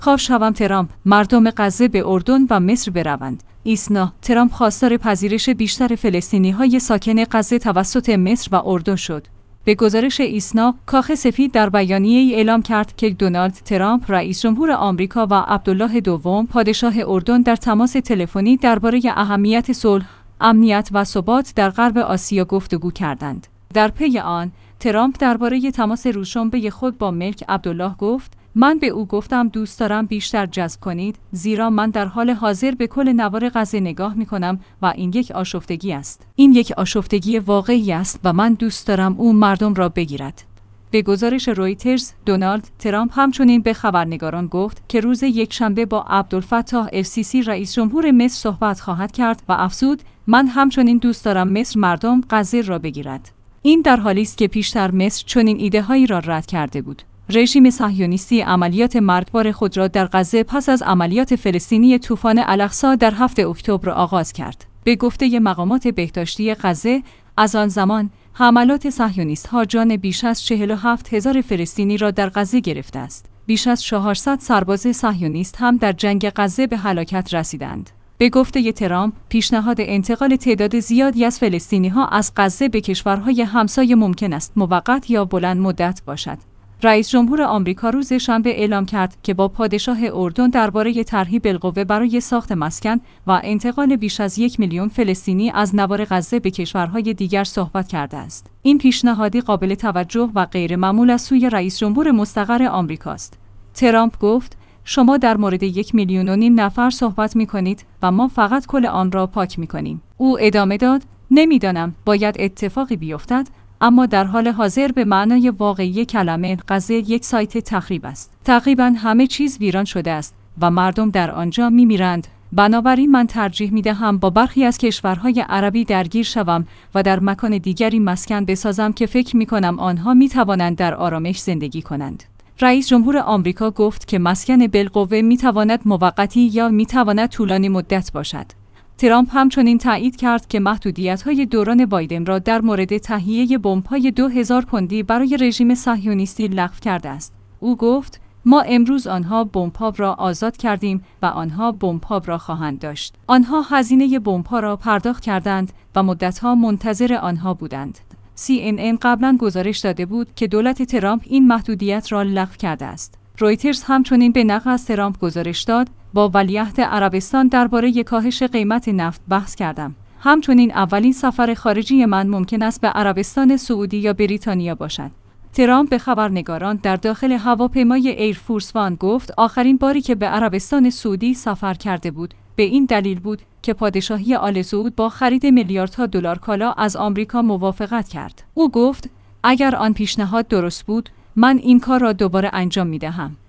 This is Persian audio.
خواهش شوم ترامپ مردم غزه به اردن و مصر بروند. ایسنا ترامپ خواستار پذیرش بیشتر فلسطینی‌های ساکن غزه توسط مصر و اردن شد. به گزارش ایسنا، کاخ سفید در بیانیه‌ای اعلام کرد که دونالد ترامپ رئیس جمهور آمریکا و عبدالله دوم پادشاه اردن در تماس تلفنی درباره اهمیت صلح، امنیت و ثبات در غرب آسیا گفتگو کردند. در پی آن، ترامپ درباره تماس روزشنبه خود با ملک عبدالله گفت: من به او گفتم دوست دارم بیشتر جذب کنید، زیرا من در حال حاضر به کل نوار غزه نگاه می کنم و این یک آشفتگی است. این یک آشفتگی واقعی است و من دوست دارم او مردم را بگیرد. به گزارش رویترز، دونالد ترامپ همچنین به خبرنگاران گفت که روز یکشنبه با عبدالفتاح السیسی رئیس جمهور مصر صحبت خواهد کرد و افزود: من همچنین دوست دارم مصر مردم غزه را بگیرد. این در حالی است که پیشتر مصر چنین ایده‌هایی را رد کرده بود. رژیم صهیونیستی عملیات مرگبار خود را در غزه پس از عملیات فلسطینی طوفان الاقصی در 7 اکتبر آغاز کرد. به گفته مقامات بهداشتی غزه، از آن زمان حملات صهیونیست‌ها جان بیش از 47,000 فلسطینی را در غزه گرفته است. بیش از 400 سرباز صهیونیست هم در جنگ غزه به هلاکت رسیدند. به گفته ترامپ، پیشنهاد انتقال تعداد زیادی از فلسطینی‌ها از غزه به کشورهای همسایه ممکن است موقت یا بلند مدت باشد. رئیس جمهور آمریکا روز شنبه اعلام کرد که با پادشاه اردن درباره طرحی بالقوه برای ساخت مسکن و انتقال بیش از 1 میلیون فلسطینی از نوار غزه به کشورهای دیگر صحبت کرده است. این پیشنهادی قابل توجه و غیرمعمول از سوی رئیس جمهور مستقر آمریکاست. ترامپ گفت: شما در مورد 1,5 میلیون نفر صحبت می‌کنید و ما فقط کل آن را پاک می‌کنیم. او ادامه داد: نمی‌دانم باید اتفاقی بیفتد، اما در حال حاضر به معنای واقعی کلمه غزه یک سایت تخریب است. تقریباً همه چیز ویران شده است و مردم در آنجا می‌میرند. بنابراین من ترجیح می‌دهم با برخی از کشورهای عربی درگیر شوم و در مکان دیگری مسکن بسازم که فکر می‌کنم آنها می‌توانند در آرامش زندگی کنند. رئیس جمهور آمریکا گفت که مسکن بالقوه می‌تواند موقتی یا می‌تواند طولانی مدت باشد. ترامپ همچنین تایید کرد که محدودیت‌های دوران بایدن را در مورد تهیه بمب‌های 2000 پوندی برای رژیم صهیونیستی لغو کرده است. او گفت: ما امروز آنها بمب‌ها را آزاد کردیم و آنها بمب‌ها را خواهند داشت. آنها هزینه بمب‌ها را پرداخت کردند و مدت‌ها منتظر آنها بودند. CNN قبلا گزارش داده بود که دولت ترامپ این محدودیت را لغو کرده است. رویترز همچنین به نقل از ترامپ گزارش داد: با ولیعهد عربستان درباره کاهش قیمت نفت بحث کردم. همچنین اولین سفر خارجی من ممکن است به عربستان سعودی یا بریتانیا باشد. ترامپ به خبرنگاران در داخل هواپیمای ایرفورس وان گفت آخرین باری که به عربستان سعودی سفر کرده بود به این دلیل بود که پادشاهی آل سعود با خرید میلیاردها دلار کالا از آمریکا موافقت کرد. او گفت: اگر آن پیشنهاد درست بود، من این کار را دوباره انجام می‌دهم.